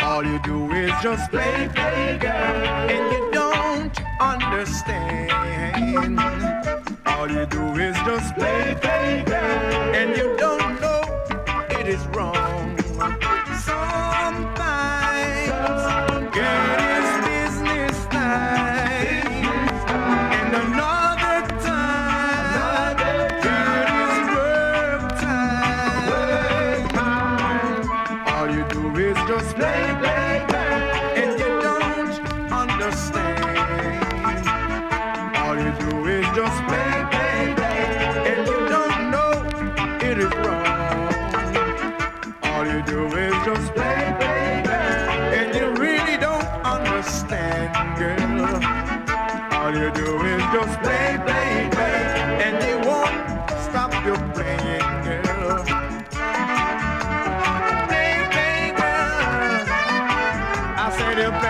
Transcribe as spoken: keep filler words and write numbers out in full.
All you do is just play, play, girl, and you don't understand. All you do is just play, play, girl, and you don't know it is wrong. Sometimes, girl, it's business time, and another time, girl, is work time. All you do is just play, play, girl, and you don't understand. All you do is just play, play, play, and you don't know it is wrong. All you do is just play, play, girl, and you really don't understand, girl. All you do is just play, play, play, and they won't stop you playing, girl. Play, play, girl. I said you play.